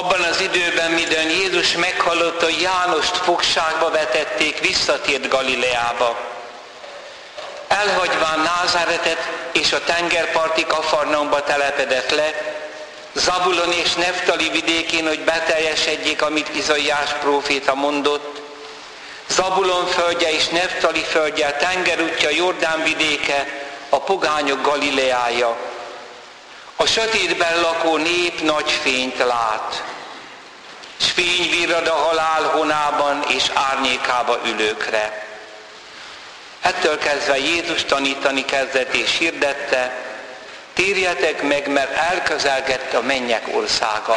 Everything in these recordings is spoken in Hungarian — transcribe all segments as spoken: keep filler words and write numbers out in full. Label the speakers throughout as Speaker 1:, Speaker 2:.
Speaker 1: Abban az időben, midőn Jézus meghallotta, hogy Jánost fogságba vetették, visszatért Galileába. Elhagyván Názáretet és a tengerparti Kafarnaumba telepedett le, Zabulon és Neftali vidékén, hogy beteljesedjék, amit Izaiás próféta mondott. Zabulon földje és Neftali földje, a tengerútja, Jordán vidéke, a pogányok Galileája. A sötétben lakó nép nagy fényt lát, s fény virrad a halál honában és árnyékába ülőkre. Ettől kezdve Jézus tanítani kezdett és hirdette, térjetek meg, mert elközelgett a mennyek országa.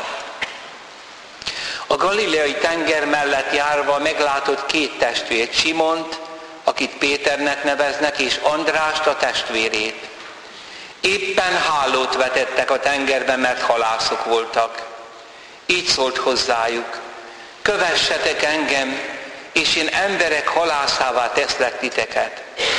Speaker 1: A galileai tenger mellett járva meglátott két testvért, Simont, akit Péternek neveznek, és Andrást, a testvérét. Éppen hálót vetettek a tengerbe, mert halászok voltak. Így szólt hozzájuk, kövessetek engem, és én emberek halászává teszlek titeket.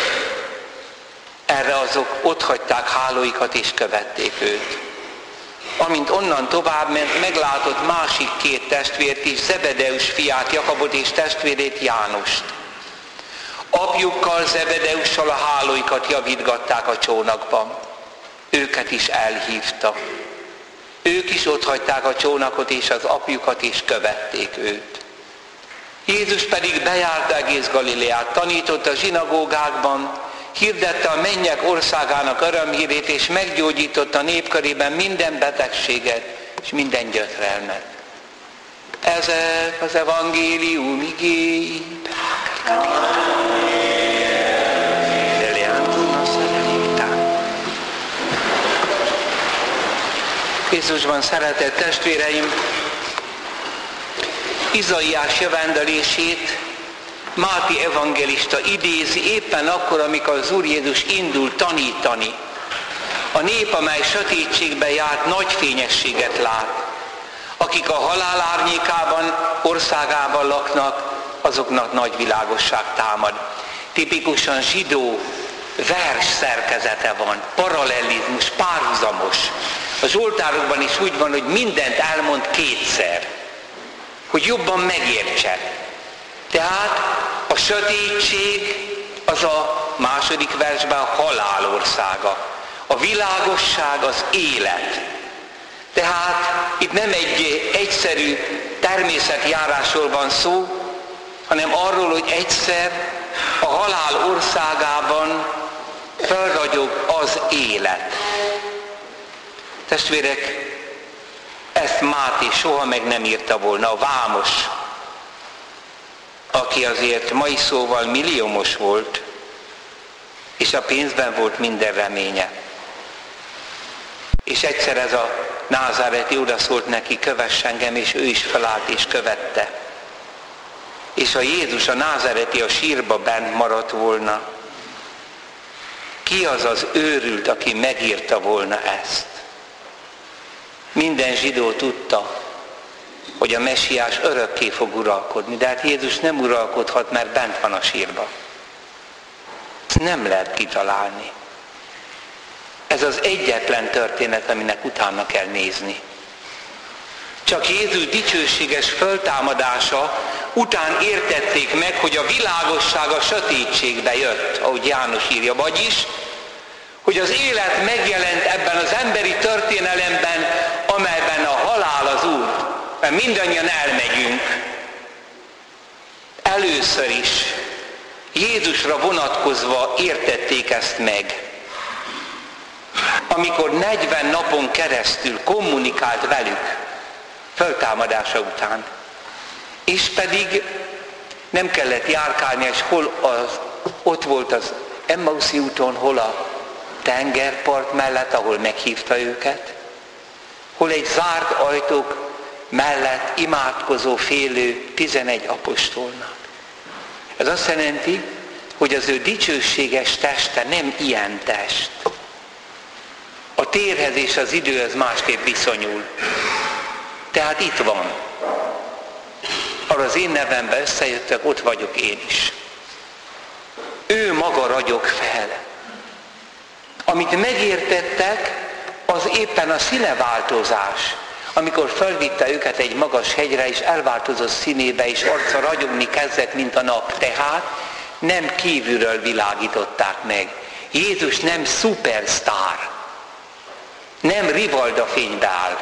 Speaker 1: Erre azok otthagyták hálóikat és követték őt. Amint onnan tovább ment, meglátott másik két testvért is, Zebedeus fiát, Jakabot és testvérét, Jánost. Apjukkal, Zebedeussal a hálóikat javítgatták a csónakban. Őket is elhívta. Ők is otthagyták a csónakot és az apjukat, és követték őt. Jézus pedig bejárta egész Galileát, tanított a zsinagógákban, hirdette a mennyek országának örömhírét, és meggyógyította a nép körében minden betegséget és minden gyötrelmet. Ezek az evangélium igéi. Jézusban szeretett testvéreim, Izaiás jövendőlését Máté evangélista idézi éppen akkor, amikor az Úr Jézus indul tanítani. A nép, amely sötétségben járt, nagy fényességet lát. Akik a halál árnyékában, országában laknak, azoknak nagy világosság támad. Tipikusan zsidó vers szerkezete van, paralellizmus, párhuzamos. A zsoltárokban is úgy van, hogy mindent elmond kétszer, hogy jobban megértse. Tehát a sötétség az a második versben a halál országa. A világosság az élet. Tehát itt nem egy egyszerű természetjárásról van szó, hanem arról, hogy egyszer a halál országában felragyog az élet. Testvérek, ezt Máté soha meg nem írta volna, a vámos, aki azért mai szóval milliómos volt, és a pénzben volt minden reménye. És egyszer ez a názáreti oda szólt neki, kövess engem, és ő is felállt és követte. És ha Jézus, a názáreti a sírba bent maradt volna, ki az az őrült, aki megírta volna ezt? Minden zsidó tudta, hogy a mesiás örökké fog uralkodni, de hát Jézus nem uralkodhat, mert bent van a sírba. Ezt nem lehet kitalálni. Ez az egyetlen történet, aminek utána kell nézni. Csak Jézus dicsőséges föltámadása után értették meg, hogy a világosság a sötétségbe jött, ahogy János írja, vagyis, hogy az élet megjelent ebben az emberi történelemben, amelyben a halál az út, mert mindannyian elmegyünk. Először is Jézusra vonatkozva értették ezt meg. Amikor negyven napon keresztül kommunikált velük, föltámadása után, és pedig nem kellett járkálni, és hol az, ott volt az Emmauszi úton, hol a tengerpart mellett, ahol meghívta őket, hol egy zárt ajtók mellett imádkozó, félő tizenegy apostolnak. Ez azt jelenti, hogy az ő dicsőséges teste nem ilyen test. A térhez és az időhöz másképp viszonyul. Tehát itt van. Arra az én nevemben összejöttek, ott vagyok én is. Ő maga ragyog fel. Amit megértettek, az éppen a színeváltozás. amikor felvitte őket egy magas hegyre, és elváltozott színébe, és arca ragyogni kezdett, mint a nap. Tehát nem kívülről világították meg. Jézus nem szupersztár, nem rivalda fénybe áll.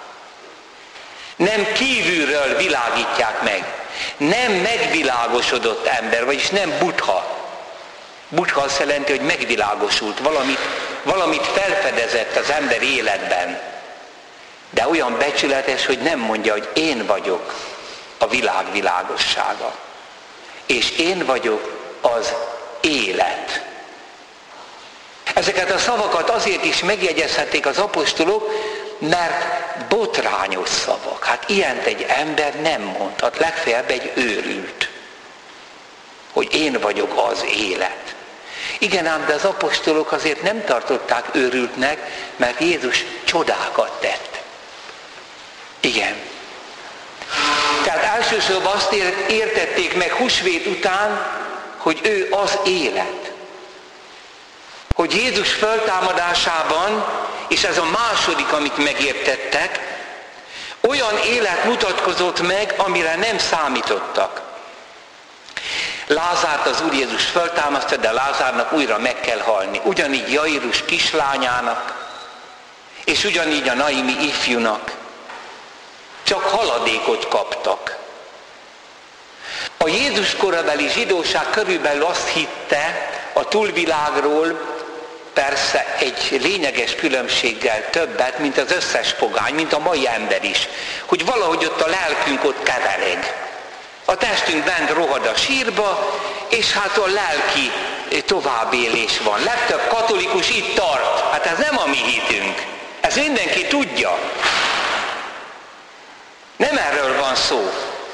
Speaker 1: Nem kívülről világítják meg. Nem megvilágosodott ember, vagyis nem Buddha. Buddha azt jelenti, hogy megvilágosult, valamit, valamit felfedezett az ember életben. De olyan becsületes, hogy nem mondja, hogy én vagyok a világ világossága. És én vagyok az élet. Ezeket a szavakat azért is megjegyezhették az apostolok, mert botrányos szavak. Hát ilyent egy ember nem mondhat, legfeljebb egy őrült, hogy én vagyok az élet. Igen ám, de az apostolok azért nem tartották őrültnek, mert Jézus csodákat tett. Igen. Tehát elsősorban azt értették meg húsvét után, hogy ő az élet. Hogy Jézus föltámadásában, és ez a második, amit megértettek, olyan élet mutatkozott meg, amire nem számítottak. Lázárt az Úr Jézus föltámasztott, de Lázárnak újra meg kell halni. Ugyanígy Jairus kislányának, és ugyanígy a naimi ifjúnak. Csak haladékot kaptak. A Jézus korabeli zsidóság körülbelül azt hitte a túlvilágról, persze egy lényeges különbséggel többet, mint az összes pogány, mint a mai ember is, hogy valahogy ott a lelkünk ott kevereg. A testünk bent rohad a sírba, és hát a lelki továbbélés van. Legtöbb katolikus itt tart. Hát ez nem a mi hitünk. Ez mindenki tudja. Nem erről van szó.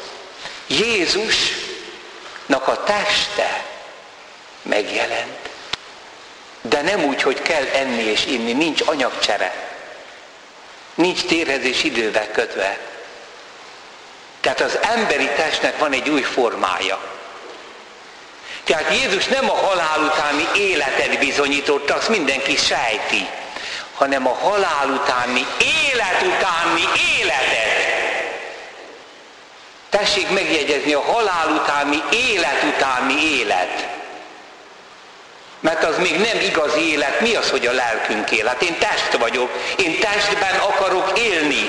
Speaker 1: Jézusnak a teste megjelent. De nem úgy, hogy kell enni és inni, nincs anyagcsere. Nincs térhezés idővel kötve. Tehát az emberi testnek van egy új formája. Tehát Jézus nem a halál utáni életet bizonyította, azt mindenki sejti, hanem a halál utáni élet utáni életet. Tessék megjegyezni, a halál utáni élet utáni élet. Mert az még nem igazi élet. Mi az, hogy a lelkünk él? Hát én test vagyok. Én testben akarok élni.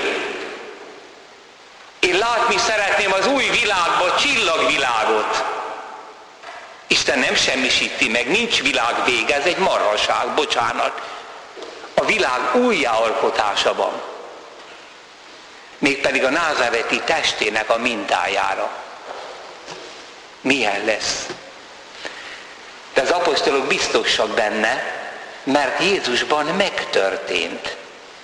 Speaker 1: Én látni szeretném az új világba, csillagvilágot. Isten nem semmisíti meg, nincs világ vége, ez egy marhaság, bocsánat. A világ újjáalkotása van. Mégpedig a názáreti testének a mintájára. Milyen lesz? De az apostolok biztosak benne, mert Jézusban megtörtént.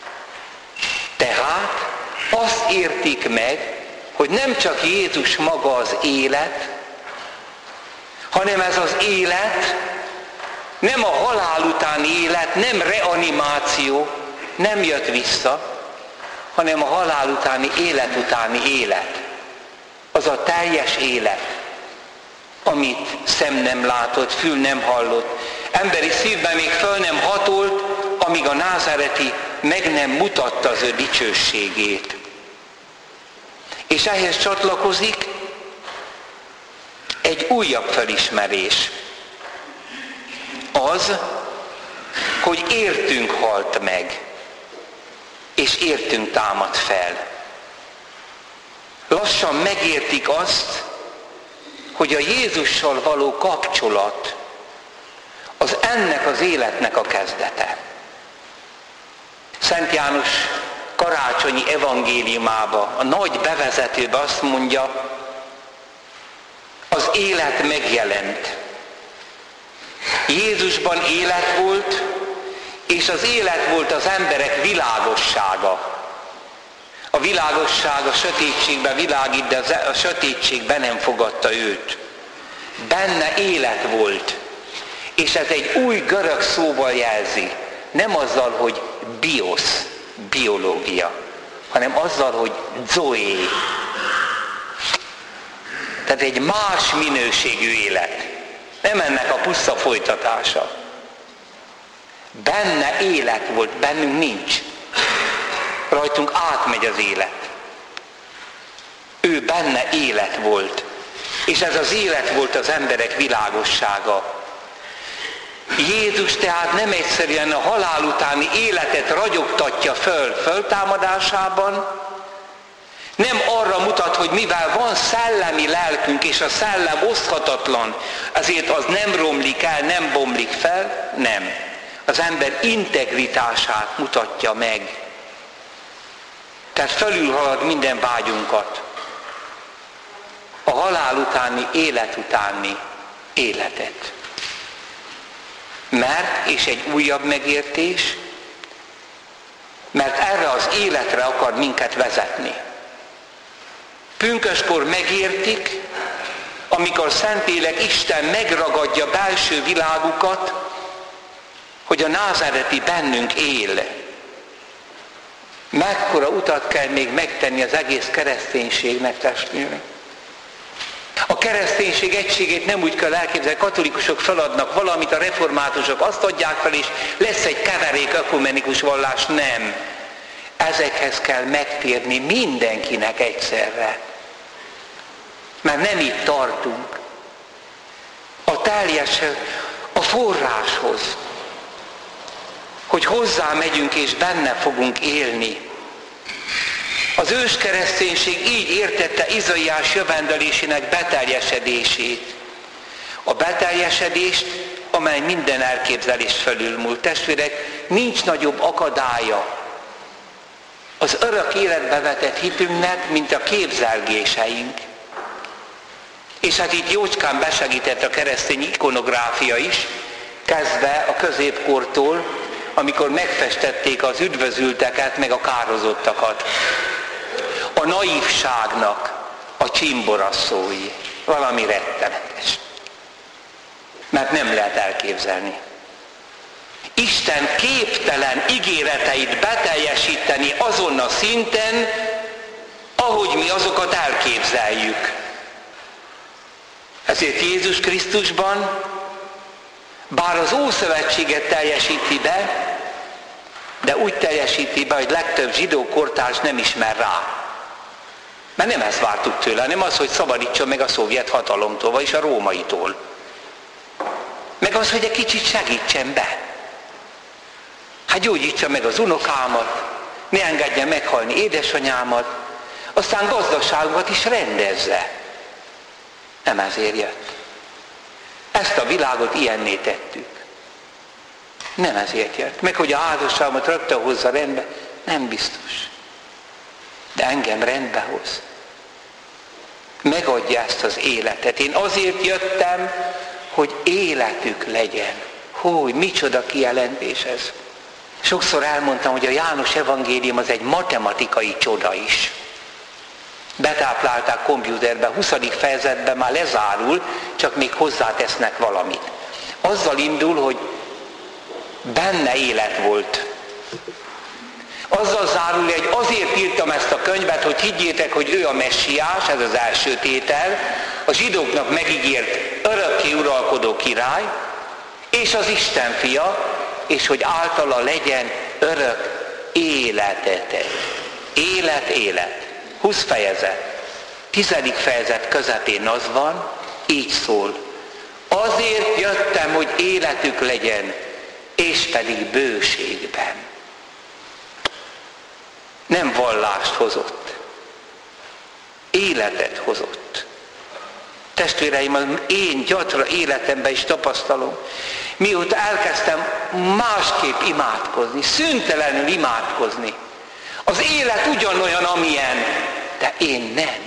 Speaker 1: Tehát azt értik meg, hogy nem csak Jézus maga az élet, hanem ez az élet nem a halál utáni élet, nem reanimáció, nem jött vissza, hanem a halál utáni élet utáni élet. Az a teljes élet, amit szem nem látott, fül nem hallott, emberi szívben még föl nem hatolt, amíg a názáreti meg nem mutatta az ő dicsőségét. És ehhez csatlakozik egy újabb felismerés. Az, hogy értünk halt meg, és értünk támad fel. Lassan megértik azt, hogy a Jézussal való kapcsolat az ennek az életnek a kezdete. Szent János karácsonyi evangéliumába, a nagy bevezetőbe azt mondja, az élet megjelent. Jézusban élet volt, és az élet volt az emberek világossága. A világosság a sötétségbe világít, de a sötétségben nem fogadta őt. Benne élet volt. És ez egy új görög szóval jelzi. Nem azzal, hogy biosz, biológia, hanem azzal, hogy zoé. Tehát egy más minőségű élet. Nem ennek a puszta folytatása. Benne élet volt, bennünk nincs. rajtunk átmegy az élet. Ő benne élet volt, és ez az élet volt az emberek világossága. Jézus tehát nem egyszerűen a halál utáni életet ragyogtatja föl föltámadásában, nem arra mutat, hogy mivel van szellemi lelkünk, és a szellem oszthatatlan, ezért az nem romlik el, nem bomlik fel, nem. Az ember integritását mutatja meg. Tehát felülhalad minden vágyunkat. A halál utáni, élet utáni életet. Mert, és egy újabb megértés, mert erre az életre akar minket vezetni. Pünköskor megértik, amikor Szentlélek Isten megragadja belső világukat, hogy a názáreti bennünk él. Mekkora utat kell még megtenni az egész kereszténységnek, testvérek. A kereszténység egységét nem úgy kell elképzelni, katolikusok feladnak valamit, a reformátusok azt adják fel, és lesz egy keverék ökumenikus vallás. Nem. Ezekhez kell megtérni mindenkinek egyszerre. Mert nem itt tartunk. A teljes, a forráshoz. Hogy hozzá megyünk és benne fogunk élni. Az őskereszténység így értette Izaiás jövendelésének beteljesedését. A beteljesedést, amely minden elképzelést felülmúlt. Testvérek, nincs nagyobb akadálya az örök életbe vetett hitünknek, mint a képzelgéseink. És hát itt jócskán besegített a keresztény ikonográfia is, kezdve a középkortól, amikor megfestették az üdvözülteket, meg a kározottakat. A naívságnak a csimboraszói. Valami rettenetes. Mert nem lehet elképzelni. Isten képtelen ígéreteit beteljesíteni azon a szinten, ahogy mi azokat elképzeljük. Ezért Jézus Krisztusban, bár az Ószövetséget teljesíti be, de úgy teljesíti be, hogy legtöbb zsidó kortárs nem ismer rá. Mert nem ezt vártuk tőle, nem az, hogy szabadítson meg a szovjet hatalomtól, vagyis a rómaitól. Meg az, hogy egy kicsit segítsen be. Hát gyógyítsa meg az unokámat, ne engedje meghalni édesanyámat, aztán gazdaságunkat is rendezze. Nem ezért jött. Ezt a világot ilyenné tettük. Nem ezért jött. Meg hogy a házasságomat rögtön hozza rendbe, nem biztos. De engem rendbe hoz. Megadja ezt az életet. Én azért jöttem, hogy életük legyen. Hú, micsoda kijelentés ez. Sokszor elmondtam, hogy a János evangélium az egy matematikai csoda is. Betáplálták komputerbe, huszadik fejezetben már lezárul, csak még hozzátesznek valamit. Azzal indul, hogy benne élet volt. Azzal zárul, hogy azért írtam ezt a könyvet, hogy higgyétek, hogy ő a messiás, ez az első tétel, a zsidóknak megígért örökké uralkodó király, és az Isten fia, és hogy általa legyen örök életetek. Élet, élet. húsz fejezet. tizedik fejezet közepén az van, így szól. Azért jöttem, hogy életük legyen, és pedig bőségben. Nem vallást hozott. Életet hozott. Testvéreim, az én gyatra életemben is tapasztalom. Mióta elkezdtem másképp imádkozni, szüntelenül imádkozni. Az élet ugyanolyan, amilyen, de én nem.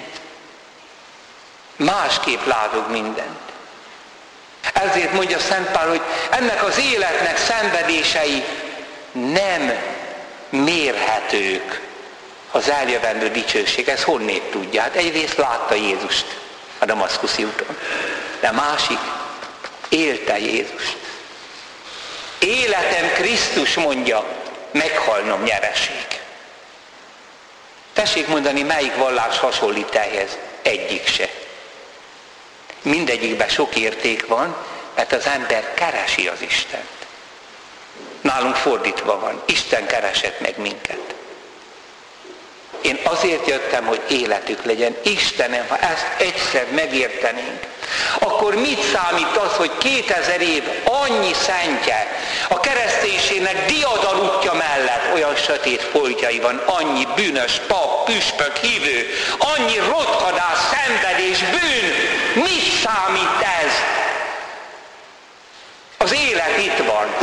Speaker 1: Másképp látok mindent. Ezért mondja Szent Pál, hogy ennek az életnek szenvedései nem mérhetők az eljövendő dicsőség. Ez honnét tudja? Hát egyrészt látta Jézust a damaszkuszi úton, de másik, élte Jézust. Életem Krisztus, mondja, meghalnom nyereség. Tessék mondani, melyik vallás hasonlít ehhez? Egyik se. Mindegyikben sok érték van, mert az ember keresi az Istent. Nálunk fordítva van. Isten keresett meg minket. én azért jöttem, hogy életük legyen. Istenem, ha ezt egyszer megértenénk, akkor mit számít az, hogy kétezer év annyi szentje, a kereszténységnek diadalútja mellett olyan sötét foltjai van, annyi bűnös pap, püspök, hívő, annyi rothadás, szenvedés, bűn, mit számít ez? Az élet itt van.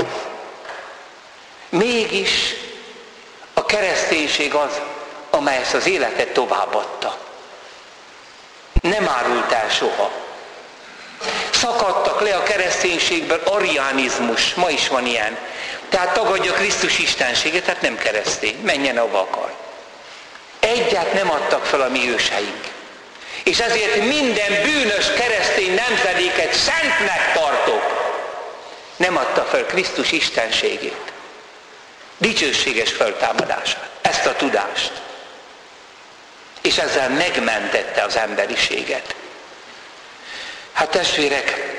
Speaker 1: Mégis a kereszténység az, amely ezt az életet továbbadta. Nem árult el soha. Szakadtak le a kereszténységből ariánizmus, ma is van ilyen. Tehát tagadja Krisztus istenségét, tehát nem keresztény, menjen ahova akar. Egyet nem adtak fel a mi őseink. És ezért minden bűnös keresztény nemzedéket szentnek tartok. Nem adta fel Krisztus istenségét. Dicsőséges föltámadását, ezt a tudást. És ezzel megmentette az emberiséget. Hát testvérek,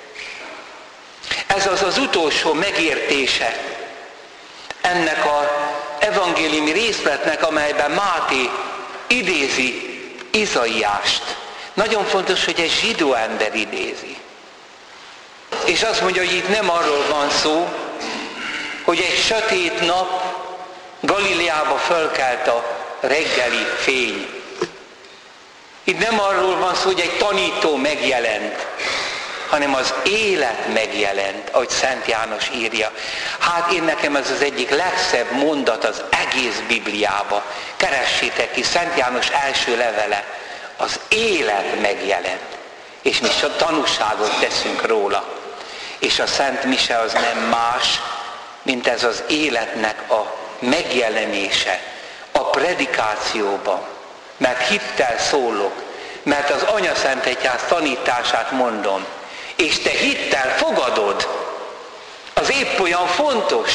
Speaker 1: ez az az utolsó megértése ennek az evangéliumi részletnek, amelyben Máté idézi Izaiást. Nagyon fontos, hogy egy zsidó ember idézi. És azt mondja, hogy itt nem arról van szó, hogy egy sötét nap Galileába fölkelt a reggeli fény. Itt nem arról van szó, hogy egy tanító megjelent, hanem az élet megjelent, ahogy Szent János írja. Hát én nekem ez az egyik legszebb mondat az egész Bibliába. Keressétek ki, Szent János első levele, az élet megjelent. És mi csak tanúságot teszünk róla. És a Szent Mise az nem más, mint ez az életnek a megjelenése a predikációban. Mert hittel szólok, mert az Anyaszentegyház tanítását mondom, és te hittel fogadod, az épp olyan fontos.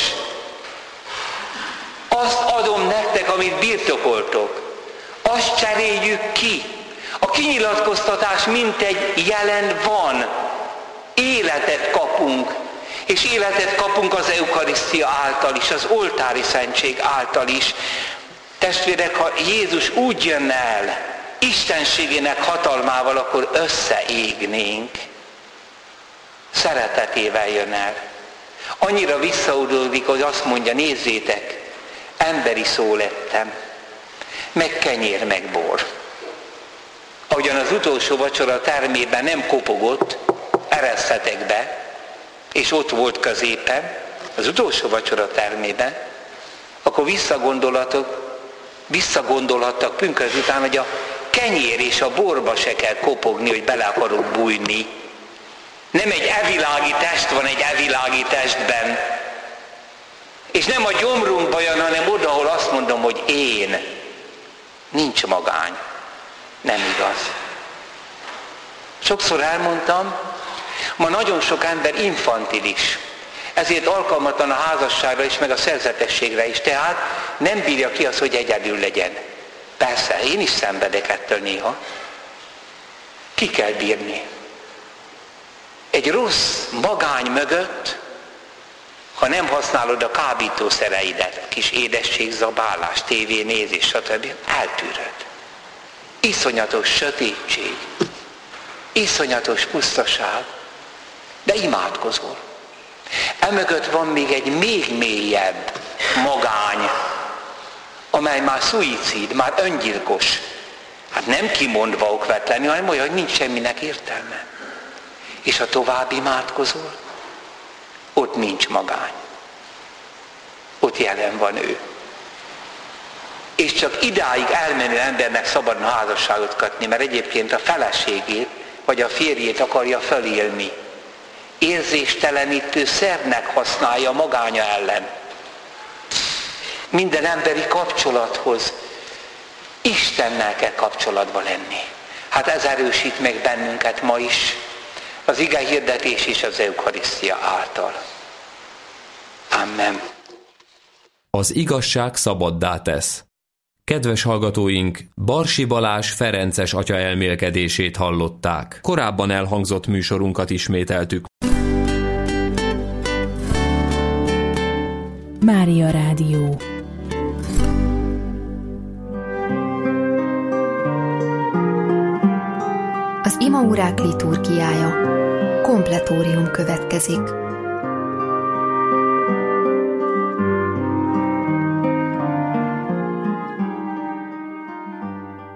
Speaker 1: Azt adom nektek, amit birtokoltok. Azt cseréljük ki. A kinyilatkoztatás mintegy jelen van. Életet kapunk, és életet kapunk az eukarisztia által is, az oltári szentség által is. Testvérek, ha Jézus úgy jönne el, istenségének hatalmával, akkor összeégnénk. Szeretetével jön el. Annyira visszaudódik, hogy azt mondja, nézzétek, emberi szó lettem, meg kenyér, meg bor. Ahogyan az utolsó vacsora termében nem kopogott, ereszthetek be, és ott volt középen, az utolsó vacsora termében, akkor visszagondolatok, visszagondolhattak pünkösd után, hogy a kenyér és a borba se kell kopogni, hogy bele akarok bújni. Nem egy evilági test van egy evilági testben. És nem a gyomrunkban jön, hanem oda, ahol azt mondom, hogy én. Nincs magány. Nem igaz. Sokszor elmondtam, ma nagyon sok ember infantilis. Ezért alkalmatlan a házasságra is, meg a szerzetességre is. Tehát nem bírja ki az, hogy egyedül legyen. Persze, én is szenvedek ettől néha. Ki kell bírni. Egy rossz magány mögött, ha nem használod a kábítószereidet, kis édességzabálás, tévénézés, stb., eltűröd. Iszonyatos sötétség, iszonyatos pusztaság, de imádkozol. Emögött van még egy még mélyebb magány, amely már szuicid, már öngyilkos. Hát nem kimondva okvetlenül, hanem olyan, hogy nincs semminek értelme. És ha tovább imádkozol, ott nincs magány. Ott jelen van ő. És csak idáig elmenő embernek szabadna házasságot kötni, mert egyébként a feleségét vagy a férjét akarja fölélni. Érzéstelenítő szernek használja magánya ellen. Minden emberi kapcsolathoz Istennel kell kapcsolatban lenni. Hát ez erősít meg bennünket ma is, az ige hirdetés és az eukarisztia által. Amen.
Speaker 2: Az igazság szabaddá tesz. Kedves hallgatóink, Barsi Balázs ferences atya elmélkedését hallották. Korábban elhangzott műsorunkat ismételtük.
Speaker 3: Mária Rádió. Az imaórák liturgiája. Kompletórium következik.